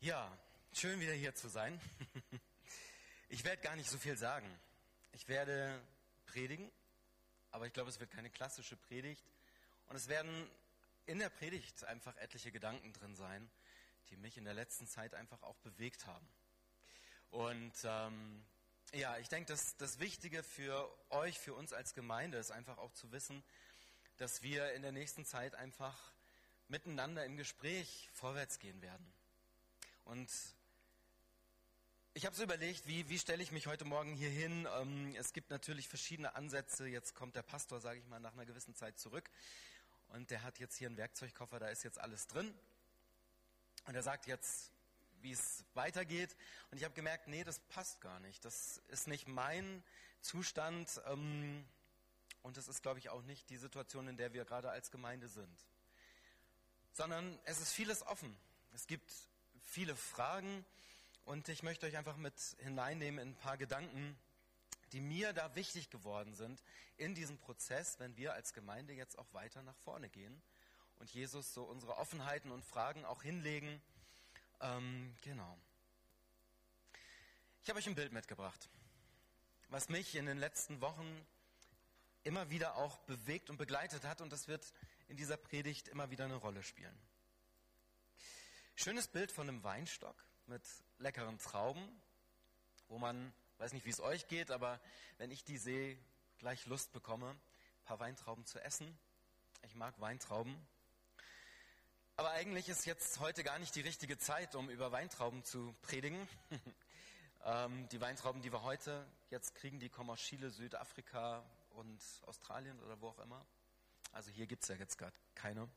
Ja, schön wieder hier zu sein. Ich werde gar nicht so viel sagen. Ich werde predigen, aber ich glaube, es wird keine klassische Predigt. Und es werden in der Predigt einfach etliche Gedanken drin sein, die mich in der letzten Zeit einfach auch bewegt haben. Und ich denke, dass das Wichtige für euch, für uns als Gemeinde ist einfach auch zu wissen, dass wir in der nächsten Zeit einfach miteinander im Gespräch vorwärts gehen werden. Und ich habe so überlegt, wie stelle ich mich heute Morgen hier hin? Es gibt natürlich verschiedene Ansätze. Jetzt kommt der Pastor, sage ich mal, nach einer gewissen Zeit zurück. Und der hat jetzt hier einen Werkzeugkoffer, da ist jetzt alles drin. Und er sagt jetzt, wie es weitergeht. Und ich habe gemerkt, nee, das passt gar nicht. Das ist nicht mein Zustand. Und das ist, glaube ich, auch nicht die Situation, in der wir gerade als Gemeinde sind. Sondern es ist vieles offen. Es gibt viele Fragen und ich möchte euch einfach mit hineinnehmen in ein paar Gedanken, die mir da wichtig geworden sind in diesem Prozess, wenn wir als Gemeinde jetzt auch weiter nach vorne gehen und Jesus so unsere Offenheiten und Fragen auch hinlegen. Genau. Ich habe euch ein Bild mitgebracht, was mich in den letzten Wochen immer wieder auch bewegt und begleitet hat, und das wird in dieser Predigt immer wieder eine Rolle spielen. Schönes Bild von einem Weinstock mit leckeren Trauben, wo man, weiß nicht, wie es euch geht, aber wenn ich die sehe, gleich Lust bekomme, ein paar Weintrauben zu essen. Ich mag Weintrauben. Aber eigentlich ist jetzt heute gar nicht die richtige Zeit, um über Weintrauben zu predigen. Die Weintrauben, die wir heute jetzt kriegen, die kommen aus Chile, Südafrika und Australien oder wo auch immer. Also hier gibt's ja jetzt gerade keine.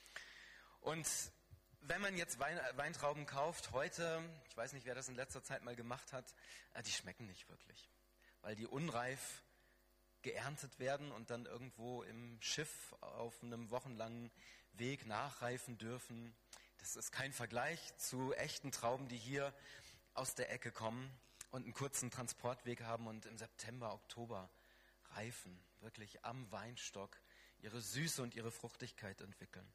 Und wenn man jetzt Weintrauben kauft, heute, ich weiß nicht, wer das in letzter Zeit mal gemacht hat, die schmecken nicht wirklich. Weil die unreif geerntet werden und dann irgendwo im Schiff auf einem wochenlangen Weg nachreifen dürfen. Das ist kein Vergleich zu echten Trauben, die hier aus der Ecke kommen und einen kurzen Transportweg haben und im September, Oktober reifen, wirklich am Weinstock ihre Süße und ihre Fruchtigkeit entwickeln.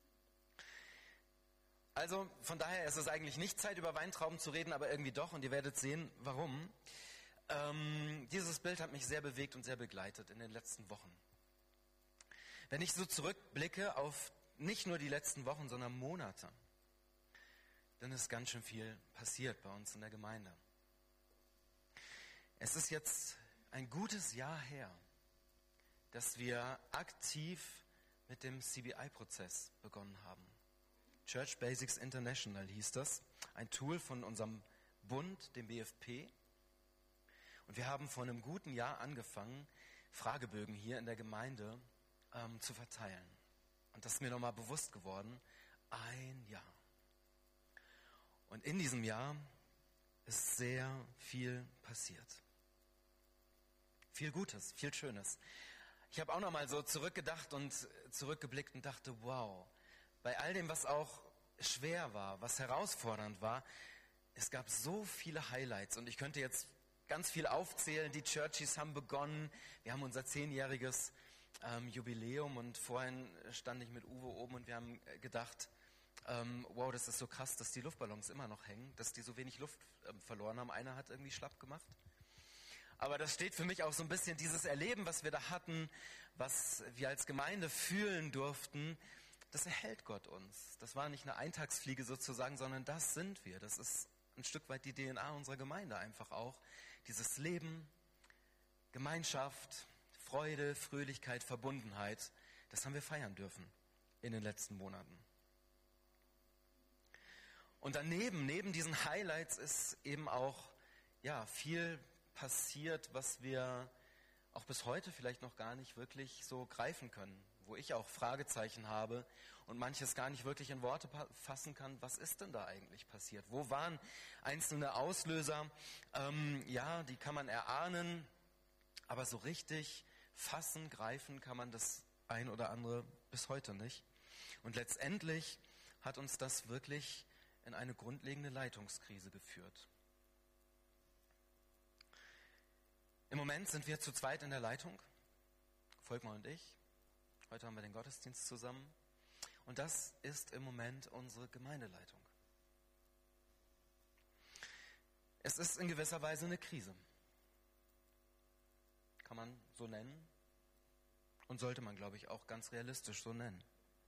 Also von daher ist es eigentlich nicht Zeit, über Weintrauben zu reden, aber irgendwie doch, und ihr werdet sehen, warum. Dieses Bild hat mich sehr bewegt und sehr begleitet in den letzten Wochen. Wenn ich so zurückblicke auf nicht nur die letzten Wochen, sondern Monate, dann ist ganz schön viel passiert bei uns in der Gemeinde. Es ist jetzt ein gutes Jahr her, dass wir aktiv mit dem CBI-Prozess begonnen haben. Church Basics International hieß das, ein Tool von unserem Bund, dem BFP. Und wir haben vor einem guten Jahr angefangen, Fragebögen hier in der Gemeinde zu verteilen. Und das ist mir nochmal bewusst geworden, ein Jahr. Und in diesem Jahr ist sehr viel passiert. Viel Gutes, viel Schönes. Ich habe auch nochmal so zurückgedacht und zurückgeblickt und dachte, wow, bei all dem, was auch schwer war, was herausfordernd war, es gab so viele Highlights und ich könnte jetzt ganz viel aufzählen. Die Churchies haben begonnen, wir haben unser 10-jähriges Jubiläum und vorhin stand ich mit Uwe oben und wir haben gedacht, wow, das ist so krass, dass die Luftballons immer noch hängen, dass die so wenig Luft verloren haben. Einer hat irgendwie schlapp gemacht. Aber das steht für mich auch so ein bisschen dieses Erleben, was wir da hatten, was wir als Gemeinde fühlen durften. Das erhält Gott uns. Das war nicht eine Eintagsfliege sozusagen, sondern das sind wir. Das ist ein Stück weit die DNA unserer Gemeinde einfach auch. Dieses Leben, Gemeinschaft, Freude, Fröhlichkeit, Verbundenheit, das haben wir feiern dürfen in den letzten Monaten. Und daneben, neben diesen Highlights ist eben auch viel passiert, was wir auch bis heute vielleicht noch gar nicht wirklich so greifen können, wo ich auch Fragezeichen habe und manches gar nicht wirklich in Worte fassen kann. Was ist denn da eigentlich passiert? Wo waren einzelne Auslöser? Die kann man erahnen, aber so richtig fassen, greifen kann man das ein oder andere bis heute nicht. Und letztendlich hat uns das wirklich in eine grundlegende Leitungskrise geführt. Im Moment sind wir zu zweit in der Leitung, Volkmar und ich. Heute haben wir den Gottesdienst zusammen. Und das ist im Moment unsere Gemeindeleitung. Es ist in gewisser Weise eine Krise. Kann man so nennen und sollte man, glaube ich, auch ganz realistisch so nennen.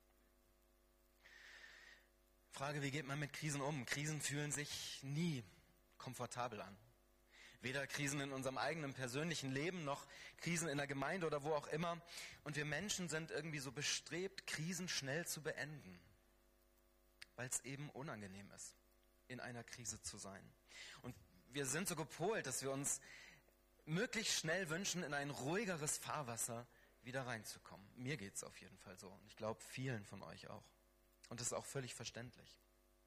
Frage, wie geht man mit Krisen um? Krisen fühlen sich nie komfortabel an. Weder Krisen in unserem eigenen persönlichen Leben, noch Krisen in der Gemeinde oder wo auch immer. Und wir Menschen sind irgendwie so bestrebt, Krisen schnell zu beenden, weil es eben unangenehm ist, in einer Krise zu sein. Und wir sind so gepolt, dass wir uns möglichst schnell wünschen, in ein ruhigeres Fahrwasser wieder reinzukommen. Mir geht es auf jeden Fall so. Und ich glaube, vielen von euch auch. Und das ist auch völlig verständlich.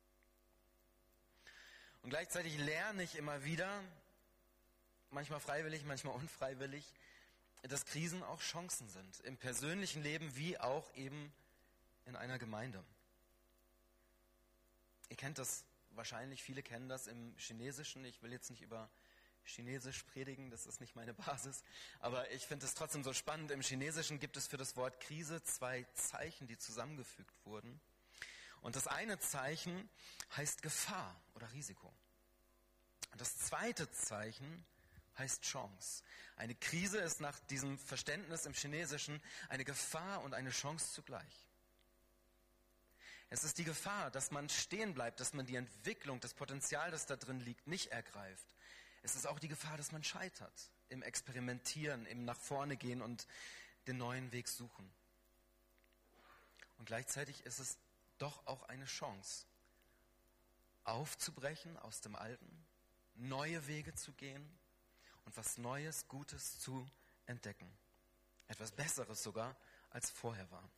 Und gleichzeitig lerne ich immer wieder, manchmal freiwillig, manchmal unfreiwillig, dass Krisen auch Chancen sind. Im persönlichen Leben wie auch eben in einer Gemeinde. Ihr kennt das wahrscheinlich, viele kennen das im Chinesischen. Ich will jetzt nicht über Chinesisch predigen, das ist nicht meine Basis. Aber ich finde es trotzdem so spannend. Im Chinesischen gibt es für das Wort Krise 2 Zeichen, die zusammengefügt wurden. Und das eine Zeichen heißt Gefahr oder Risiko. Und das zweite Zeichen heißt Chance. Eine Krise ist nach diesem Verständnis im Chinesischen eine Gefahr und eine Chance zugleich. Es ist die Gefahr, dass man stehen bleibt, dass man die Entwicklung, das Potenzial, das da drin liegt, nicht ergreift. Es ist auch die Gefahr, dass man scheitert im Experimentieren, im nach vorne gehen und den neuen Weg suchen. Und gleichzeitig ist es doch auch eine Chance, aufzubrechen aus dem Alten, neue Wege zu gehen und was Neues, Gutes zu entdecken. Etwas Besseres sogar, als vorher war.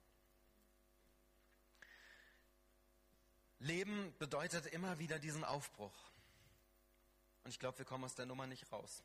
Leben bedeutet immer wieder diesen Aufbruch. Und ich glaube, wir kommen aus der Nummer nicht raus.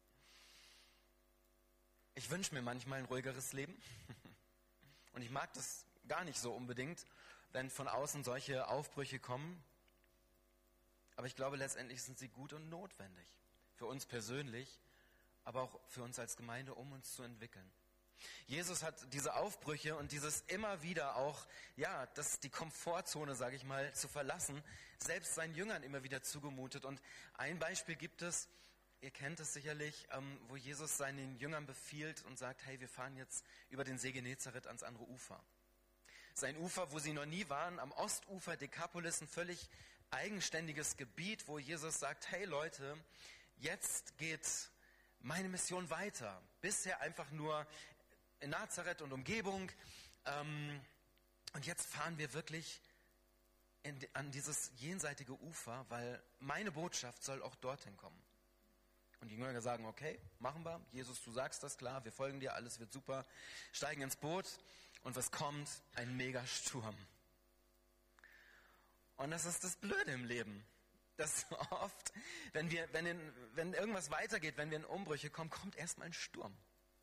Ich wünsche mir manchmal ein ruhigeres Leben. Und ich mag das gar nicht so unbedingt, wenn von außen solche Aufbrüche kommen. Aber ich glaube, letztendlich sind sie gut und notwendig. Für uns persönlich, aber auch für uns als Gemeinde, um uns zu entwickeln. Jesus hat diese Aufbrüche und dieses immer wieder auch, die Komfortzone, sage ich mal, zu verlassen, selbst seinen Jüngern immer wieder zugemutet. Und ein Beispiel gibt es, ihr kennt es sicherlich, wo Jesus seinen Jüngern befiehlt und sagt, hey, wir fahren jetzt über den See Genezareth ans andere Ufer. Sein Ufer, wo sie noch nie waren, am Ostufer Dekapolis, ein völlig eigenständiges Gebiet, wo Jesus sagt, hey Leute, jetzt geht meine Mission weiter. Bisher einfach nur in Nazareth und Umgebung. Und jetzt fahren wir wirklich an dieses jenseitige Ufer, weil meine Botschaft soll auch dorthin kommen. Und die Jünger sagen, okay, machen wir. Jesus, du sagst das, klar, wir folgen dir, alles wird super. Steigen ins Boot und was kommt? Ein Megasturm. Und das ist das Blöde im Leben. Dass oft, wenn irgendwas weitergeht, wenn wir in Umbrüche kommen, kommt erstmal ein Sturm.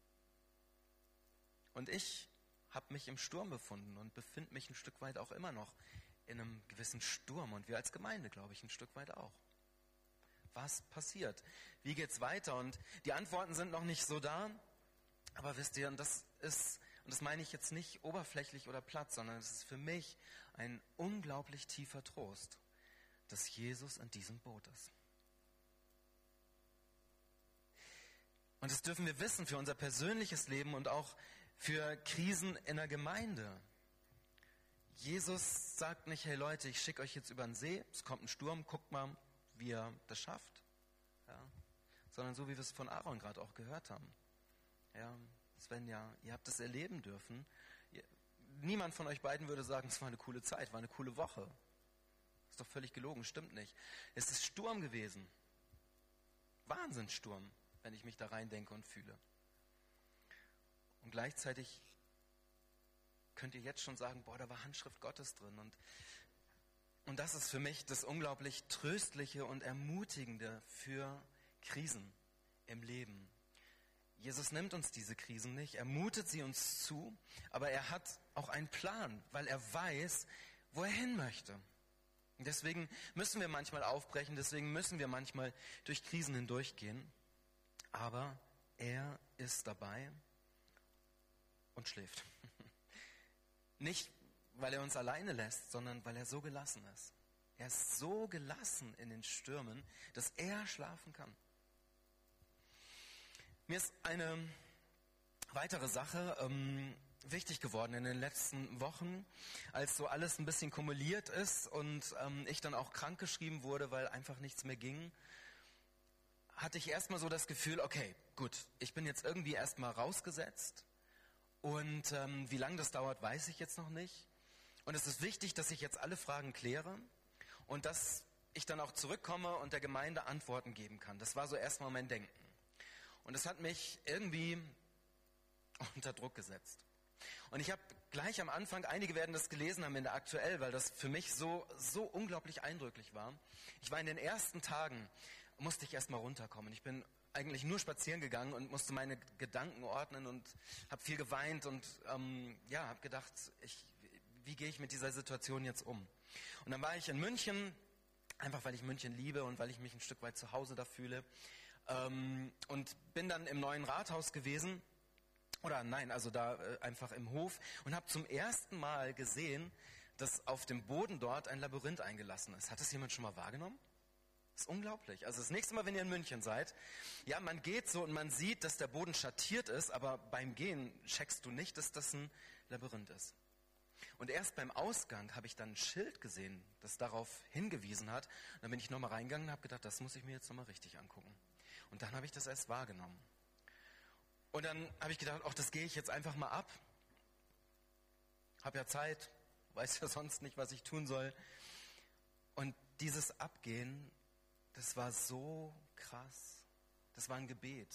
Und ich habe mich im Sturm befunden und befinde mich ein Stück weit auch immer noch in einem gewissen Sturm. Und wir als Gemeinde, glaube ich, ein Stück weit auch. Was passiert? Wie geht's weiter? Und die Antworten sind noch nicht so da. Aber wisst ihr, und das meine ich jetzt nicht oberflächlich oder platt, sondern es ist für mich ein unglaublich tiefer Trost, dass Jesus in diesem Boot ist. Und das dürfen wir wissen für unser persönliches Leben und auch für Krisen in der Gemeinde. Jesus sagt nicht, hey Leute, ich schicke euch jetzt über den See, es kommt ein Sturm, guckt mal, wie ihr das schafft. Ja. Sondern so, wie wir es von Aaron gerade auch gehört haben. Ja, Svenja, ihr habt es erleben dürfen. Niemand von euch beiden würde sagen, es war eine coole Zeit, war eine coole Woche. Ist doch völlig gelogen, stimmt nicht. Es ist Sturm gewesen. Wahnsinnssturm, wenn ich mich da reindenke und fühle. Und gleichzeitig könnt ihr jetzt schon sagen, boah, da war Handschrift Gottes drin. Und das ist für mich das unglaublich Tröstliche und Ermutigende für Krisen im Leben. Jesus nimmt uns diese Krisen nicht, er mutet sie uns zu, aber er hat auch einen Plan, weil er weiß, wo er hin möchte. Und deswegen müssen wir manchmal aufbrechen, deswegen müssen wir manchmal durch Krisen hindurchgehen. Aber er ist dabei und schläft. Nicht, weil er uns alleine lässt, sondern weil er so gelassen ist. Er ist so gelassen in den Stürmen, dass er schlafen kann. Mir ist eine weitere Sache wichtig geworden in den letzten Wochen, als so alles ein bisschen kumuliert ist und ich dann auch krankgeschrieben wurde, weil einfach nichts mehr ging, hatte ich erstmal so das Gefühl, okay, gut, ich bin jetzt irgendwie erstmal rausgesetzt und wie lange das dauert, weiß ich jetzt noch nicht. Und es ist wichtig, dass ich jetzt alle Fragen kläre und dass ich dann auch zurückkomme und der Gemeinde Antworten geben kann. Das war so erstmal mein Denken. Und es hat mich irgendwie unter Druck gesetzt. Und ich habe gleich am Anfang, einige werden das gelesen haben in der Aktuell, weil das für mich so unglaublich eindrücklich war. Ich war in den ersten Tagen, musste ich erstmal runterkommen. Ich bin eigentlich nur spazieren gegangen und musste meine Gedanken ordnen und habe viel geweint und habe gedacht, wie gehe ich mit dieser Situation jetzt um? Und dann war ich in München, einfach weil ich München liebe und weil ich mich ein Stück weit zu Hause da fühle. Und bin dann im neuen Rathaus gewesen, einfach im Hof und habe zum ersten Mal gesehen, dass auf dem Boden dort ein Labyrinth eingelassen ist. Hat das jemand schon mal wahrgenommen? Das ist unglaublich. Also das nächste Mal, wenn ihr in München seid, ja, man geht so und man sieht, dass der Boden schattiert ist, aber beim Gehen checkst du nicht, dass das ein Labyrinth ist. Und erst beim Ausgang habe ich dann ein Schild gesehen, das darauf hingewiesen hat. Und dann bin ich nochmal reingegangen und habe gedacht, das muss ich mir jetzt nochmal richtig angucken. Und dann habe ich das erst wahrgenommen. Und dann habe ich gedacht, das gehe ich jetzt einfach mal ab. Habe ja Zeit, weiß ja sonst nicht, was ich tun soll. Und dieses Abgehen, das war so krass. Das war ein Gebet.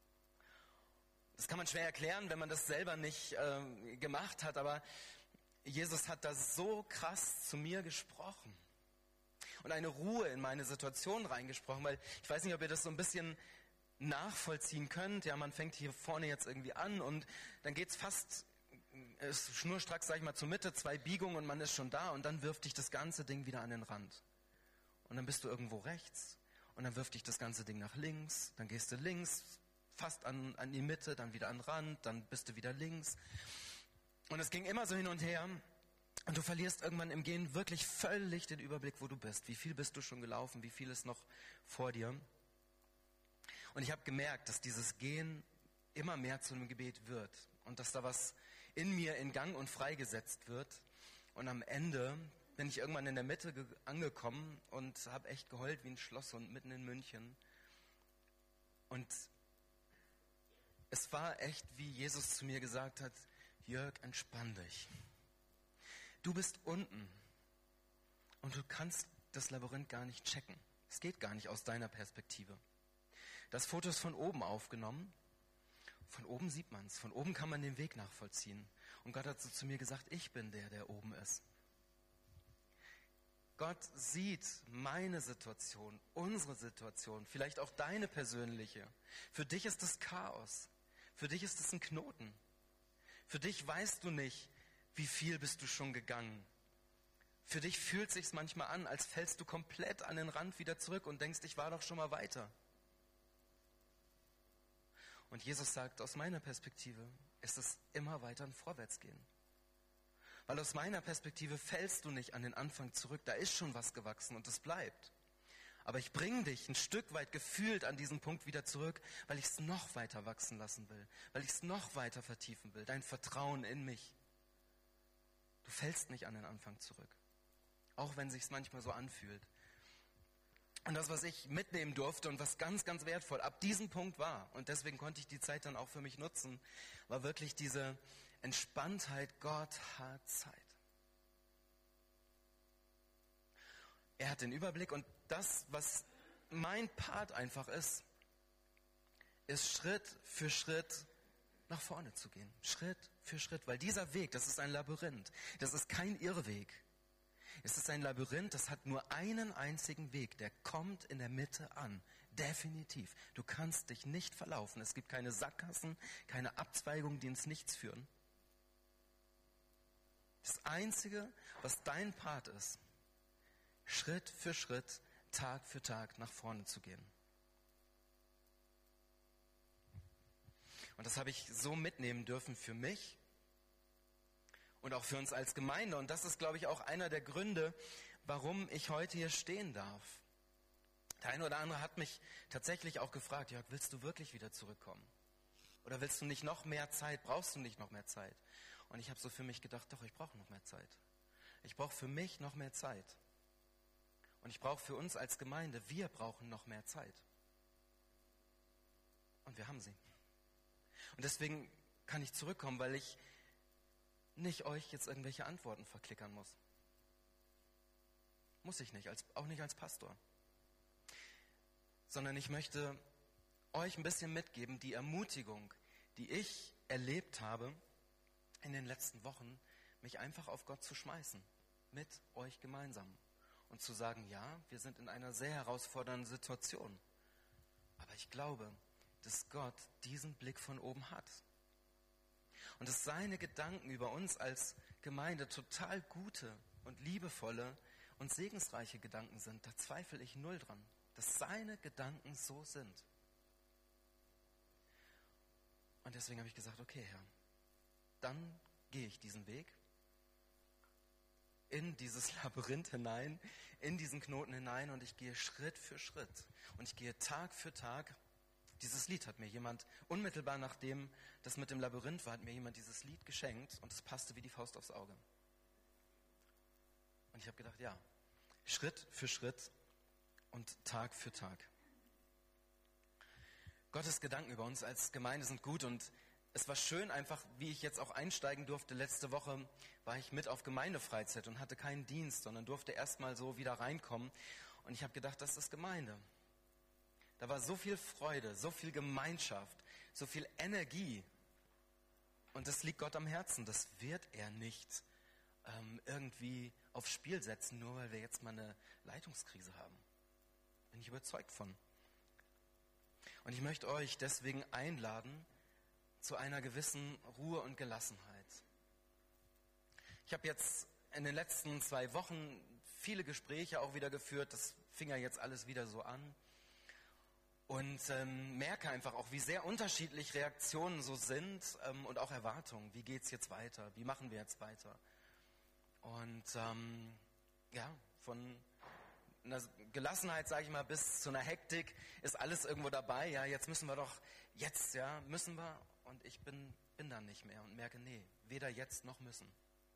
Das kann man schwer erklären, wenn man das selber nicht gemacht hat, aber Jesus hat da so krass zu mir gesprochen und eine Ruhe in meine Situation reingesprochen, weil ich weiß nicht, ob ihr das so ein bisschen nachvollziehen könnt. Ja, man fängt hier vorne jetzt irgendwie an und dann geht's ist schnurstracks, sag ich mal, zur Mitte, 2 Biegungen und man ist schon da und dann wirft dich das ganze Ding wieder an den Rand. Und dann bist du irgendwo rechts und dann wirft dich das ganze Ding nach links, dann gehst du links, fast an die Mitte, dann wieder an den Rand, dann bist du wieder links. Und es ging immer so hin und her und du verlierst irgendwann im Gehen wirklich völlig den Überblick, wo du bist. Wie viel bist du schon gelaufen, wie viel ist noch vor dir? Und ich habe gemerkt, dass dieses Gehen immer mehr zu einem Gebet wird und dass da was in mir in Gang und freigesetzt wird. Und am Ende bin ich irgendwann in der Mitte angekommen und habe echt geheult wie ein Schlosshund mitten in München. Und es war echt, wie Jesus zu mir gesagt hat, Jörg, entspann dich. Du bist unten und du kannst das Labyrinth gar nicht checken. Es geht gar nicht aus deiner Perspektive. Das Foto ist von oben aufgenommen. Von oben sieht man es. Von oben kann man den Weg nachvollziehen. Und Gott hat so zu mir gesagt, ich bin der oben ist. Gott sieht meine Situation, unsere Situation, vielleicht auch deine persönliche. Für dich ist das Chaos. Für dich ist es ein Knoten. Für dich weißt du nicht, wie viel bist du schon gegangen. Für dich fühlt es sich manchmal an, als fällst du komplett an den Rand wieder zurück und denkst, ich war doch schon mal weiter. Und Jesus sagt, aus meiner Perspektive ist es immer weiter ein Vorwärtsgehen. Weil aus meiner Perspektive fällst du nicht an den Anfang zurück, da ist schon was gewachsen und es bleibt. Aber ich bringe dich ein Stück weit gefühlt an diesen Punkt wieder zurück, weil ich es noch weiter wachsen lassen will, weil ich es noch weiter vertiefen will, dein Vertrauen in mich. Du fällst nicht an den Anfang zurück, auch wenn es sich manchmal so anfühlt. Und das, was ich mitnehmen durfte und was ganz, ganz wertvoll ab diesem Punkt war, und deswegen konnte ich die Zeit dann auch für mich nutzen, war wirklich diese Entspanntheit, Gott hat Zeit. Er hat den Überblick und das, was mein Part einfach ist Schritt für Schritt nach vorne zu gehen. Schritt für Schritt, weil dieser Weg, das ist ein Labyrinth. Das ist kein Irrweg. Es ist ein Labyrinth, das hat nur einen einzigen Weg. Der kommt in der Mitte an. Definitiv. Du kannst dich nicht verlaufen. Es gibt keine Sackgassen, keine Abzweigungen, die ins Nichts führen. Das Einzige, was dein Part ist, Schritt für Schritt, Tag für Tag nach vorne zu gehen. Und das habe ich so mitnehmen dürfen für mich und auch für uns als Gemeinde. Und das ist, glaube ich, auch einer der Gründe, warum ich heute hier stehen darf. Der eine oder andere hat mich tatsächlich auch gefragt, Jörg, willst du wirklich wieder zurückkommen? Oder willst du nicht noch mehr Zeit, brauchst du nicht noch mehr Zeit? Und ich habe so für mich gedacht, doch, ich brauche noch mehr Zeit. Ich brauche für mich noch mehr Zeit. Und ich brauche für uns als Gemeinde, wir brauchen noch mehr Zeit. Und wir haben sie. Und deswegen kann ich zurückkommen, weil ich nicht euch jetzt irgendwelche Antworten verklickern muss. Muss ich nicht, auch nicht als Pastor. Sondern ich möchte euch ein bisschen mitgeben, die Ermutigung, die ich erlebt habe in den letzten Wochen, mich einfach auf Gott zu schmeißen, mit euch gemeinsam. Und zu sagen, ja, wir sind in einer sehr herausfordernden Situation. Aber ich glaube, dass Gott diesen Blick von oben hat. Und dass seine Gedanken über uns als Gemeinde total gute und liebevolle und segensreiche Gedanken sind. Da zweifle ich null dran, dass seine Gedanken so sind. Und deswegen habe ich gesagt, okay, Herr, dann gehe ich diesen Weg in dieses Labyrinth hinein, in diesen Knoten hinein und ich gehe Schritt für Schritt und ich gehe Tag für Tag. Dieses Lied hat mir jemand, unmittelbar nachdem das mit dem Labyrinth war, hat mir jemand dieses Lied geschenkt und es passte wie die Faust aufs Auge. Und ich habe gedacht, ja, Schritt für Schritt und Tag für Tag. Gottes Gedanken über uns als Gemeinde sind gut und es war schön einfach, wie ich jetzt auch einsteigen durfte. Letzte Woche war ich mit auf Gemeindefreizeit und hatte keinen Dienst, sondern durfte erstmal so wieder reinkommen. Und ich habe gedacht, das ist Gemeinde. Da war so viel Freude, so viel Gemeinschaft, so viel Energie. Und das liegt Gott am Herzen. Das wird er nicht irgendwie aufs Spiel setzen, nur weil wir jetzt mal eine Leitungskrise haben. Bin ich überzeugt von. Und ich möchte euch deswegen einladen zu einer gewissen Ruhe und Gelassenheit. Ich habe jetzt in den letzten 2 Wochen viele Gespräche auch wieder geführt. Das fing ja jetzt alles wieder so an. Und merke einfach auch, wie sehr unterschiedlich Reaktionen so sind und auch Erwartungen. Wie geht es jetzt weiter? Wie machen wir jetzt weiter? Und von einer Gelassenheit, sage ich mal, bis zu einer Hektik ist alles irgendwo dabei. Ja, jetzt müssen wir doch, müssen wir. Und ich bin dann nicht mehr und merke, nee, weder jetzt noch müssen.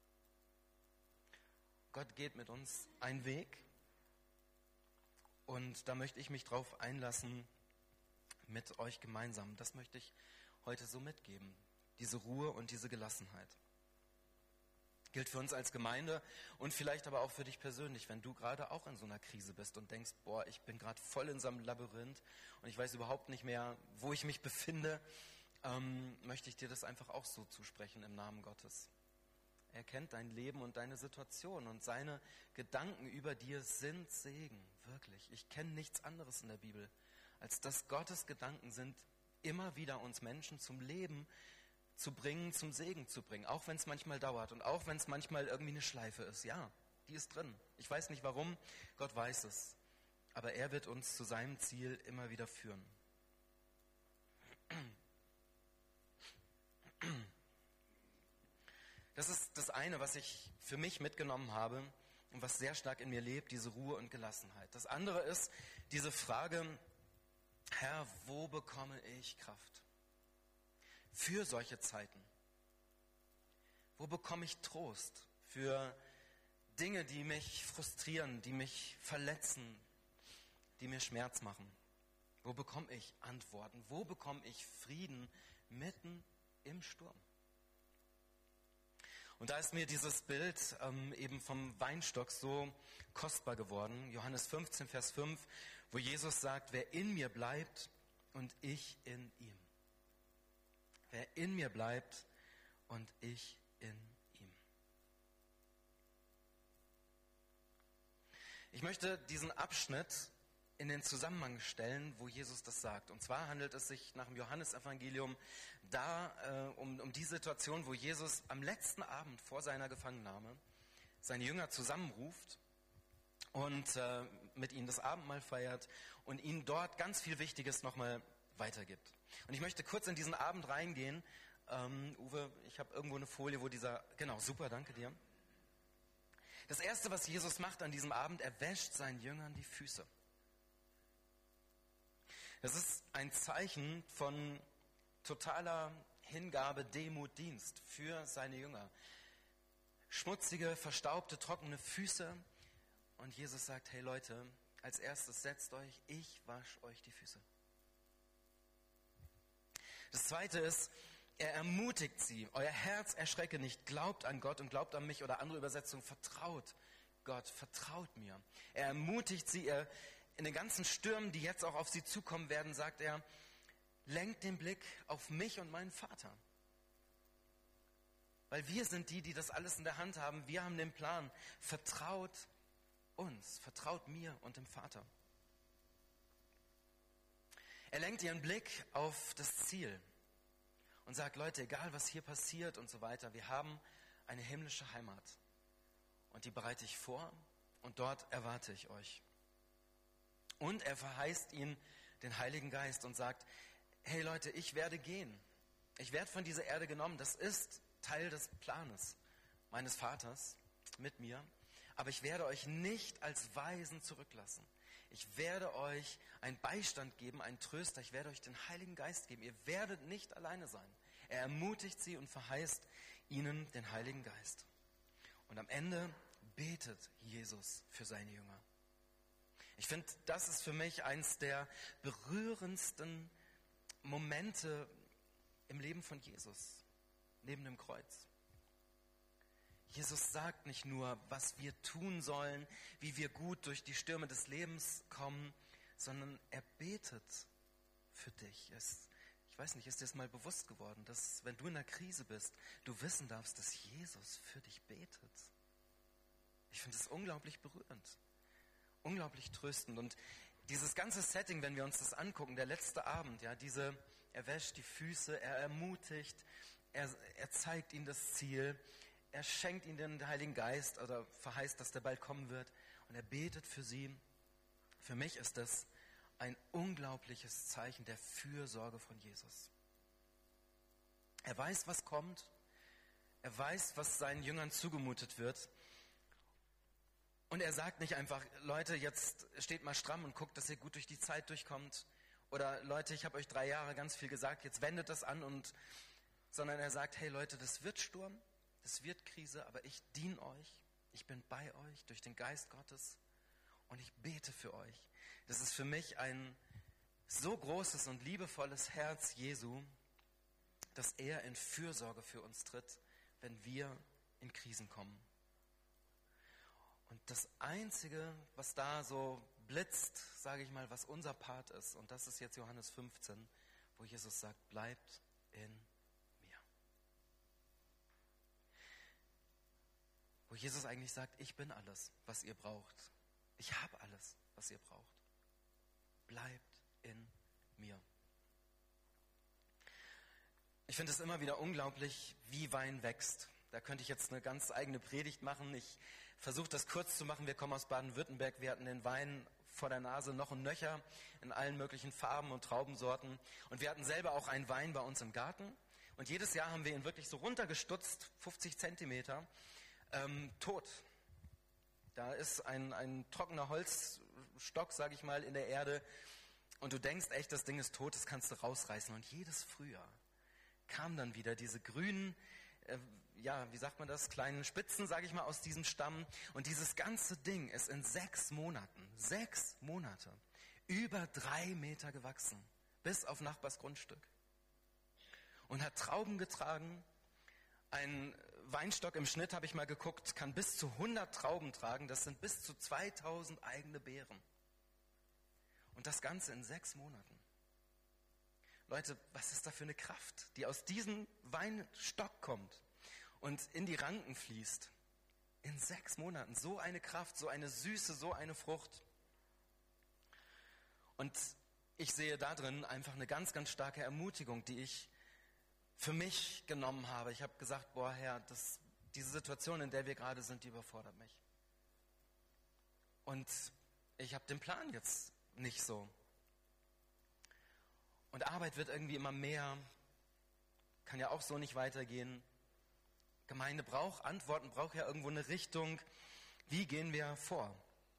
Gott geht mit uns einen Weg und da möchte ich mich drauf einlassen mit euch gemeinsam. Das möchte ich heute so mitgeben, diese Ruhe und diese Gelassenheit. Gilt für uns als Gemeinde und vielleicht aber auch für dich persönlich, wenn du gerade auch in so einer Krise bist und denkst, ich bin gerade voll in so einem Labyrinth und ich weiß überhaupt nicht mehr, wo ich mich befinde, möchte ich dir das einfach auch so zusprechen im Namen Gottes. Er kennt dein Leben und deine Situation und seine Gedanken über dir sind Segen, wirklich. Ich kenne nichts anderes in der Bibel, als dass Gottes Gedanken sind, immer wieder uns Menschen zum Leben zu bringen, zum Segen zu bringen, auch wenn es manchmal dauert und auch wenn es manchmal irgendwie eine Schleife ist. Ja, die ist drin. Ich weiß nicht warum, Gott weiß es, aber er wird uns zu seinem Ziel immer wieder führen. Das ist das eine, was ich für mich mitgenommen habe und was sehr stark in mir lebt, diese Ruhe und Gelassenheit. Das andere ist diese Frage, Herr, wo bekomme ich Kraft für solche Zeiten? Wo bekomme ich Trost für Dinge, die mich frustrieren, die mich verletzen, die mir Schmerz machen? Wo bekomme ich Antworten? Wo bekomme ich Frieden mitten im Sturm? Und da ist mir dieses Bild eben vom Weinstock so kostbar geworden. Johannes 15, Vers 5, wo Jesus sagt, wer in mir bleibt und ich in ihm. Wer in mir bleibt und ich in ihm. Ich möchte diesen Abschnitt in den Zusammenhang stellen, wo Jesus das sagt. Und zwar handelt es sich nach dem Johannesevangelium um die Situation, wo Jesus am letzten Abend vor seiner Gefangennahme seine Jünger zusammenruft und mit ihnen das Abendmahl feiert und ihnen dort ganz viel Wichtiges nochmal weitergibt. Und ich möchte kurz in diesen Abend reingehen. Uwe, ich habe irgendwo eine Folie, wo genau, super, danke dir. Das Erste, was Jesus macht an diesem Abend, er wäscht seinen Jüngern die Füße. Das ist ein Zeichen von totaler Hingabe, Demut, Dienst für seine Jünger. Schmutzige, verstaubte, trockene Füße. Und Jesus sagt, hey Leute, als erstes setzt euch, ich wasche euch die Füße. Das Zweite ist, er ermutigt sie. Euer Herz erschrecke nicht, glaubt an Gott und glaubt an mich. Oder andere Übersetzung, vertraut Gott, vertraut mir. Er ermutigt sie, in den ganzen Stürmen, die jetzt auch auf sie zukommen werden, sagt er, lenkt den Blick auf mich und meinen Vater. Weil wir sind die das alles in der Hand haben. Wir haben den Plan. Vertraut uns, vertraut mir und dem Vater. Er lenkt ihren Blick auf das Ziel und sagt, Leute, egal was hier passiert und so weiter, wir haben eine himmlische Heimat. Und die bereite ich vor und dort erwarte ich euch. Und er verheißt ihnen den Heiligen Geist und sagt, hey Leute, ich werde gehen. Ich werde von dieser Erde genommen. Das ist Teil des Planes meines Vaters mit mir. Aber ich werde euch nicht als Waisen zurücklassen. Ich werde euch einen Beistand geben, einen Tröster. Ich werde euch den Heiligen Geist geben. Ihr werdet nicht alleine sein. Er ermutigt sie und verheißt ihnen den Heiligen Geist. Und am Ende betet Jesus für seine Jünger. Ich finde, das ist für mich eins der berührendsten Momente im Leben von Jesus, neben dem Kreuz. Jesus sagt nicht nur, was wir tun sollen, wie wir gut durch die Stürme des Lebens kommen, sondern er betet für dich. Ich weiß nicht, ist dir das mal bewusst geworden, dass wenn du in einer Krise bist, du wissen darfst, dass Jesus für dich betet. Ich finde es unglaublich berührend, unglaublich tröstend. Und dieses ganze Setting, wenn wir uns das angucken, der letzte Abend, ja, er wäscht die Füße, er ermutigt, er zeigt ihnen das Ziel, er schenkt ihnen den Heiligen Geist oder verheißt, dass der bald kommen wird und er betet für sie. Für mich ist das ein unglaubliches Zeichen der Fürsorge von Jesus. Er weiß, was kommt, er weiß, was seinen Jüngern zugemutet wird. Und er sagt nicht einfach, Leute, jetzt steht mal stramm und guckt, dass ihr gut durch die Zeit durchkommt. Oder Leute, ich habe euch 3 Jahre ganz viel gesagt, jetzt wendet das an. Sondern er sagt, hey Leute, das wird Sturm, das wird Krise, aber ich diene euch. Ich bin bei euch durch den Geist Gottes und ich bete für euch. Das ist für mich ein so großes und liebevolles Herz Jesu, dass er in Fürsorge für uns tritt, wenn wir in Krisen kommen. Und das Einzige, was da so blitzt, sage ich mal, was unser Part ist, und das ist jetzt Johannes 15, wo Jesus sagt, bleibt in mir. Wo Jesus eigentlich sagt, ich bin alles, was ihr braucht. Ich habe alles, was ihr braucht. Bleibt in mir. Ich finde es immer wieder unglaublich, wie Wein wächst. Da könnte ich jetzt eine ganz eigene Predigt machen. Ich versuche das kurz zu machen. Wir kommen aus Baden-Württemberg. Wir hatten den Wein vor der Nase noch und nöcher in allen möglichen Farben und Traubensorten. Und wir hatten selber auch einen Wein bei uns im Garten. Und jedes Jahr haben wir ihn wirklich so runtergestutzt, 50 Zentimeter, tot. Da ist ein trockener Holzstock, sage ich mal, in der Erde. Und du denkst echt, das Ding ist tot, das kannst du rausreißen. Und jedes Frühjahr kamen dann wieder diese grünen, wie sagt man das, kleinen Spitzen, sage ich mal, aus diesem Stamm. Und dieses ganze Ding ist in 6 Monate, über 3 Meter gewachsen, bis auf Nachbars Grundstück. Und hat Trauben getragen. Ein Weinstock im Schnitt, habe ich mal geguckt, kann bis zu 100 Trauben tragen. Das sind bis zu 2000 eigene Beeren. Und das Ganze in 6 Monaten. Leute, was ist da für eine Kraft, die aus diesem Weinstock kommt und in die Ranken fließt? In 6 Monaten. So eine Kraft, so eine Süße, so eine Frucht. Und ich sehe da drin einfach eine ganz, ganz starke Ermutigung, die ich für mich genommen habe. Ich habe gesagt, boah Herr, diese Situation, in der wir gerade sind, die überfordert mich. Und ich habe den Plan jetzt nicht so. Und Arbeit wird irgendwie immer mehr, kann ja auch so nicht weitergehen. Gemeinde braucht Antworten, braucht ja irgendwo eine Richtung. Wie gehen wir vor?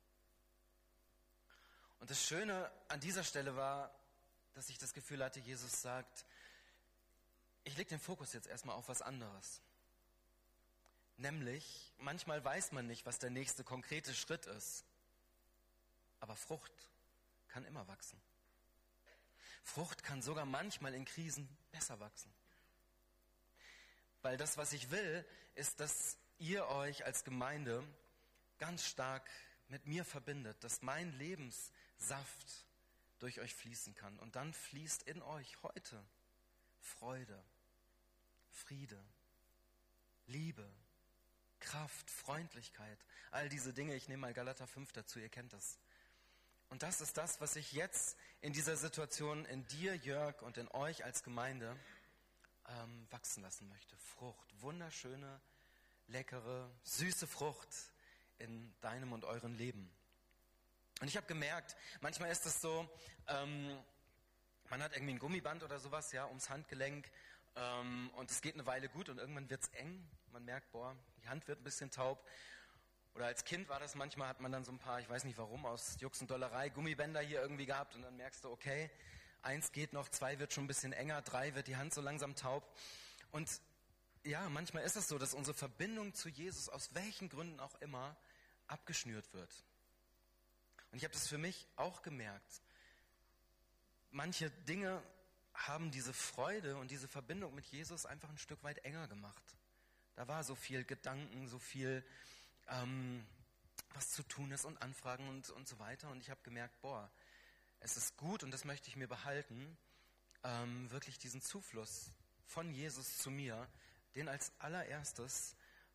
Und das Schöne an dieser Stelle war, dass ich das Gefühl hatte, Jesus sagt, ich lege den Fokus jetzt erstmal auf was anderes. Nämlich, manchmal weiß man nicht, was der nächste konkrete Schritt ist. Aber Frucht kann immer wachsen. Frucht kann sogar manchmal in Krisen besser wachsen. Weil das, was ich will, ist, dass ihr euch als Gemeinde ganz stark mit mir verbindet, dass mein Lebenssaft durch euch fließen kann. Und dann fließt in euch heute Freude, Friede, Liebe, Kraft, Freundlichkeit, all diese Dinge. Ich nehme mal Galater 5 dazu, ihr kennt das. Und das ist das, was ich jetzt in dieser Situation in dir, Jörg, und in euch als Gemeinde wachsen lassen möchte. Frucht, wunderschöne, leckere, süße Frucht in deinem und eurem Leben. Und ich habe gemerkt, manchmal ist es so, man hat irgendwie ein Gummiband oder sowas, ja, ums Handgelenk und es geht eine Weile gut und irgendwann wird es eng. Man merkt, die Hand wird ein bisschen taub. Oder als Kind war das manchmal, hat man dann so ein paar, ich weiß nicht warum, aus Jux und Dollerei Gummibänder hier irgendwie gehabt und dann merkst du, okay, 1 geht noch, 2 wird schon ein bisschen enger, 3 wird die Hand so langsam taub. Und ja, manchmal ist es so, dass unsere Verbindung zu Jesus aus welchen Gründen auch immer abgeschnürt wird. Und ich habe das für mich auch gemerkt. Manche Dinge haben diese Freude und diese Verbindung mit Jesus einfach ein Stück weit enger gemacht. Da war so viel Gedanken, so viel was zu tun ist und Anfragen und so weiter. Und ich habe gemerkt, es ist gut und das möchte ich mir behalten, wirklich diesen Zufluss von Jesus zu mir, den als allererstes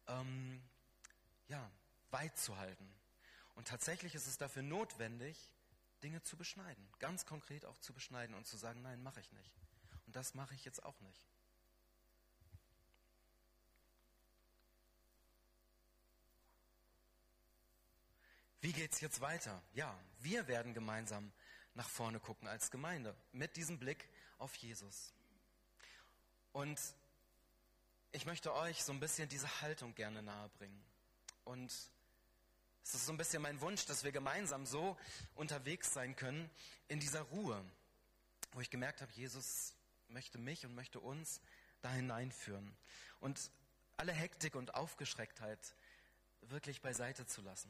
weit zu halten. Und tatsächlich ist es dafür notwendig, Dinge zu beschneiden, ganz konkret auch zu beschneiden und zu sagen, nein, mache ich nicht. Und das mache ich jetzt auch nicht. Wie geht's jetzt weiter? Ja, wir werden gemeinsam nach vorne gucken als Gemeinde mit diesem Blick auf Jesus. Und ich möchte euch so ein bisschen diese Haltung gerne nahebringen. Und es ist so ein bisschen mein Wunsch, dass wir gemeinsam so unterwegs sein können in dieser Ruhe, wo ich gemerkt habe, Jesus möchte mich und möchte uns da hineinführen. Und alle Hektik und Aufgeschrecktheit wirklich beiseite zu lassen.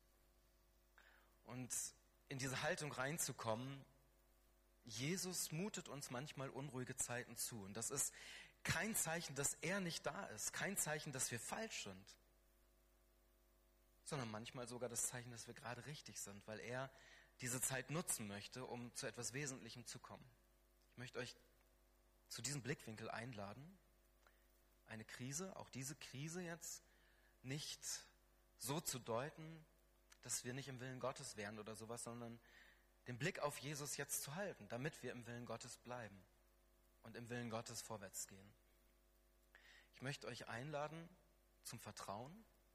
Und in diese Haltung reinzukommen, Jesus mutet uns manchmal unruhige Zeiten zu. Und das ist kein Zeichen, dass er nicht da ist, kein Zeichen, dass wir falsch sind, sondern manchmal sogar das Zeichen, dass wir gerade richtig sind, weil er diese Zeit nutzen möchte, um zu etwas Wesentlichem zu kommen. Ich möchte euch zu diesem Blickwinkel einladen, eine Krise, auch diese Krise jetzt nicht so zu deuten, dass wir nicht im Willen Gottes wären oder sowas, sondern den Blick auf Jesus jetzt zu halten, damit wir im Willen Gottes bleiben und im Willen Gottes vorwärts gehen. Ich möchte euch einladen zum Vertrauen,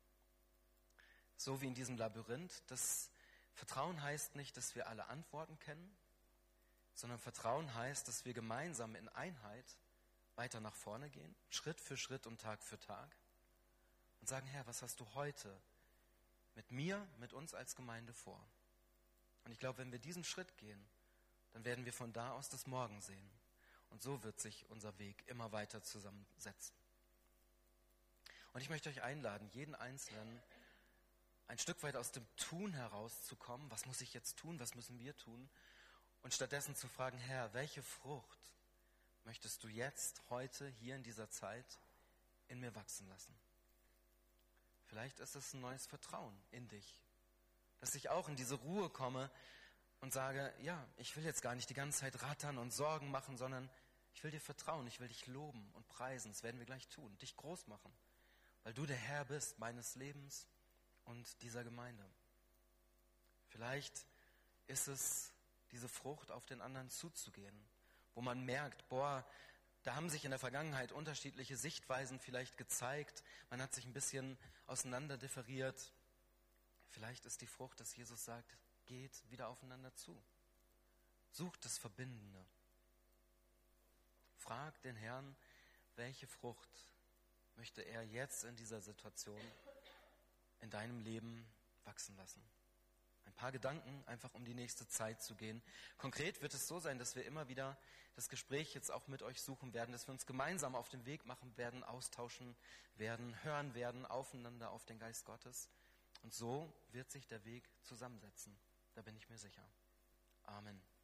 so wie in diesem Labyrinth. Das Vertrauen heißt nicht, dass wir alle Antworten kennen, sondern Vertrauen heißt, dass wir gemeinsam in Einheit weiter nach vorne gehen, Schritt für Schritt und Tag für Tag und sagen, Herr, was hast du heute mit mir, mit uns als Gemeinde vor? Und ich glaube, wenn wir diesen Schritt gehen, dann werden wir von da aus das Morgen sehen. Und so wird sich unser Weg immer weiter zusammensetzen. Und ich möchte euch einladen, jeden Einzelnen ein Stück weit aus dem Tun herauszukommen. Was muss ich jetzt tun? Was müssen wir tun? Und stattdessen zu fragen, Herr, welche Frucht möchtest du jetzt, heute, hier in dieser Zeit in mir wachsen lassen? Vielleicht ist es ein neues Vertrauen in dich, dass ich auch in diese Ruhe komme und sage, ja, ich will jetzt gar nicht die ganze Zeit rattern und Sorgen machen, sondern ich will dir vertrauen, ich will dich loben und preisen, das werden wir gleich tun, dich groß machen, weil du der Herr bist meines Lebens und dieser Gemeinde. Vielleicht ist es diese Frucht, auf den anderen zuzugehen, wo man merkt, da haben sich in der Vergangenheit unterschiedliche Sichtweisen vielleicht gezeigt. Man hat sich ein bisschen auseinander differiert. Vielleicht ist die Frucht, dass Jesus sagt, geht wieder aufeinander zu. Sucht das Verbindende. Frag den Herrn, welche Frucht möchte er jetzt in dieser Situation in deinem Leben wachsen lassen. Ein paar Gedanken, einfach um die nächste Zeit zu gehen. Konkret wird es so sein, dass wir immer wieder das Gespräch jetzt auch mit euch suchen werden, dass wir uns gemeinsam auf den Weg machen werden, austauschen werden, hören werden, aufeinander, auf den Geist Gottes. Und so wird sich der Weg zusammensetzen. Da bin ich mir sicher. Amen.